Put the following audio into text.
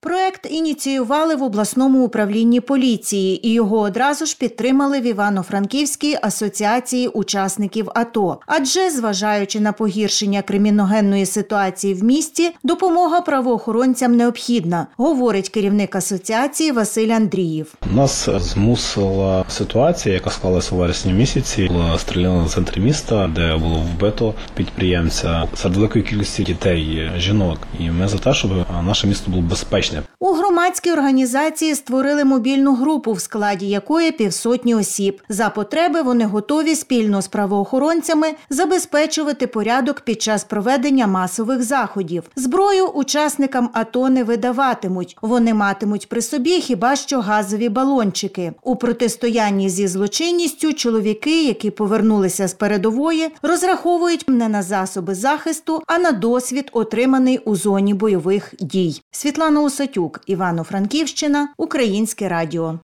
Проект ініціювали в обласному управлінні поліції і його одразу ж підтримали в Івано-Франківській асоціації учасників АТО. Адже, зважаючи на погіршення криміногенної ситуації в місті, допомога правоохоронцям необхідна, говорить керівник асоціації Василь Андрієв. Нас змусила ситуація, яка склалася у вересні місяці. Була стріляна в центрі міста, де було вбито підприємця серед великої кількості дітей, жінок. І ми за те, щоб наше місто було безпечне. У громадській організації створили мобільну групу, в складі якої 500 осіб. За потреби вони готові спільно з правоохоронцями забезпечувати порядок під час проведення масових заходів. Зброю учасникам АТО не видаватимуть. Вони матимуть при собі хіба що газові балончики. У протистоянні зі злочинністю чоловіки, які повернулися з передової, розраховують не на засоби захисту, а на досвід, отриманий у зоні бойових дій. Світлана Усатюк, Івано-Франківщина, Українське радіо.